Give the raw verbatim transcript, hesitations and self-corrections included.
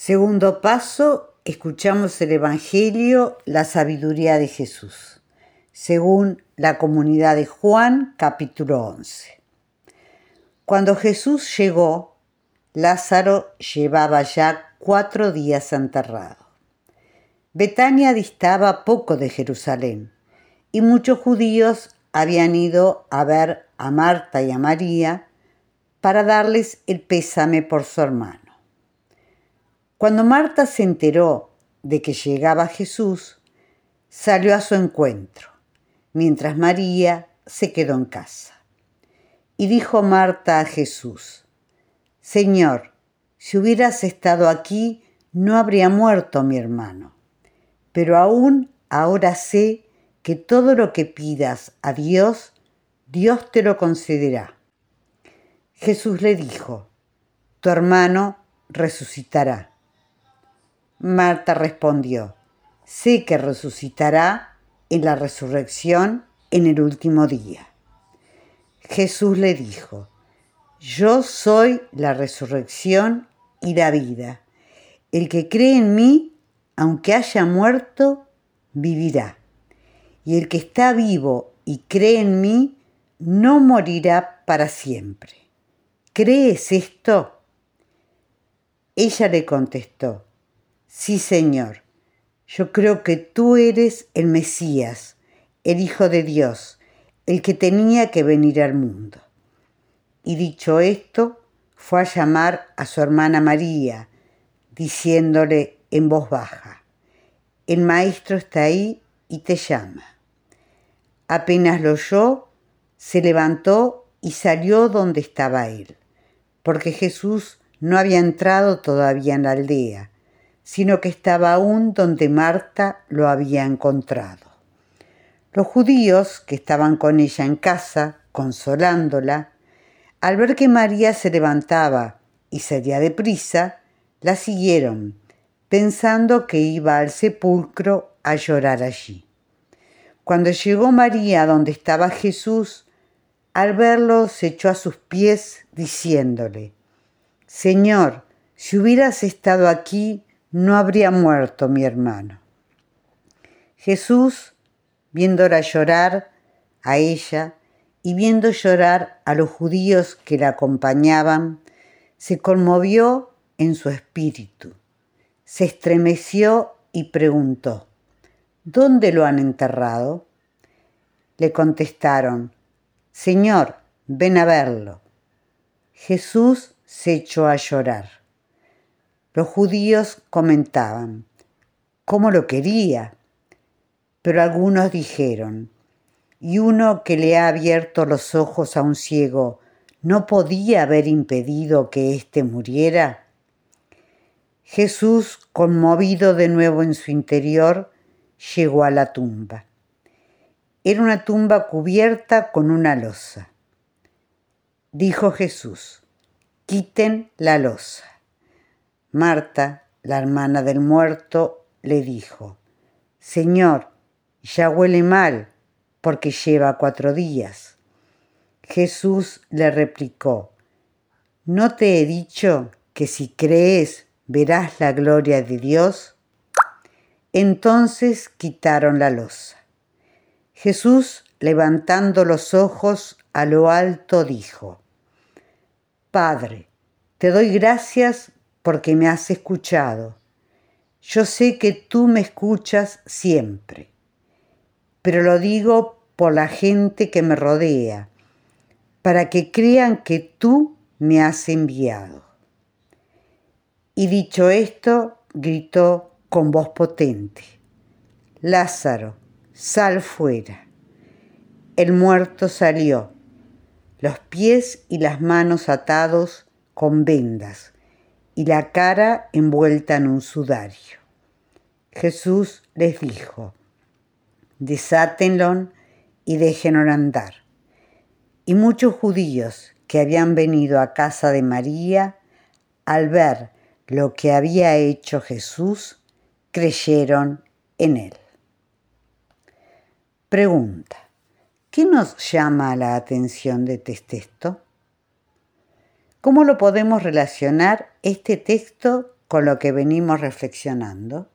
Segundo paso, escuchamos el Evangelio, la sabiduría de Jesús, según la Comunidad de Juan, capítulo once. Cuando Jesús llegó, Lázaro llevaba ya cuatro días enterrado. Betania distaba poco de Jerusalén, y muchos judíos habían ido a ver a Marta y a María para darles el pésame por su hermano. Cuando Marta se enteró de que llegaba Jesús, salió a su encuentro, mientras María se quedó en casa. Y dijo Marta a Jesús: Señor, si hubieras estado aquí, no habría muerto mi hermano. Pero aún ahora sé que todo lo que pidas a Dios, Dios te lo concederá. Jesús le dijo: Tu hermano resucitará. Marta respondió: Sé que resucitará en la resurrección en el último día. Jesús le dijo: Yo soy la resurrección y la vida. El que cree en mí, aunque haya muerto, vivirá. Y el que está vivo y cree en mí, no morirá para siempre. ¿Crees esto? Ella le contestó: Sí, Señor, yo creo que tú eres el Mesías, el Hijo de Dios, el que tenía que venir al mundo. Y dicho esto, fue a llamar a su hermana María, diciéndole en voz baja: El Maestro está ahí y te llama. Apenas lo oyó, se levantó y salió donde estaba él, porque Jesús no había entrado todavía en la aldea, sino que estaba aún donde Marta lo había encontrado. Los judíos que estaban con ella en casa, consolándola, al ver que María se levantaba y salía deprisa, la siguieron, pensando que iba al sepulcro a llorar allí. Cuando llegó María donde estaba Jesús, al verlo se echó a sus pies, diciéndole: Señor, si hubieras estado aquí, no habría muerto mi hermano. Jesús, viéndola llorar a ella y viendo llorar a los judíos que la acompañaban, se conmovió en su espíritu, se estremeció y preguntó: ¿Dónde lo han enterrado? Le contestaron: Señor, ven a verlo. Jesús se echó a llorar. Los judíos comentaban: ¿Cómo lo quería? Pero algunos dijeron: ¿Y uno que le ha abierto los ojos a un ciego no podía haber impedido que éste muriera? Jesús, conmovido de nuevo en su interior, llegó a la tumba. Era una tumba cubierta con una losa. Dijo Jesús: Quiten la losa. Marta, la hermana del muerto, le dijo: Señor, ya huele mal, porque lleva cuatro días. Jesús le replicó: ¿No te he dicho que si crees verás la gloria de Dios? Entonces quitaron la losa. Jesús, levantando los ojos a lo alto, dijo: Padre, te doy gracias porque me has escuchado. Yo sé que tú me escuchas siempre, pero lo digo por la gente que me rodea, para que crean que tú me has enviado. Y dicho esto, gritó con voz potente: Lázaro, sal fuera. El muerto salió, los pies y las manos atados con vendas y la cara envuelta en un sudario. Jesús les dijo: Desátenlo y déjenlo andar. Y muchos judíos que habían venido a casa de María, al ver lo que había hecho Jesús, creyeron en él. Pregunta: ¿qué nos llama la atención de este texto? ¿Cómo lo podemos relacionar este texto con lo que venimos reflexionando?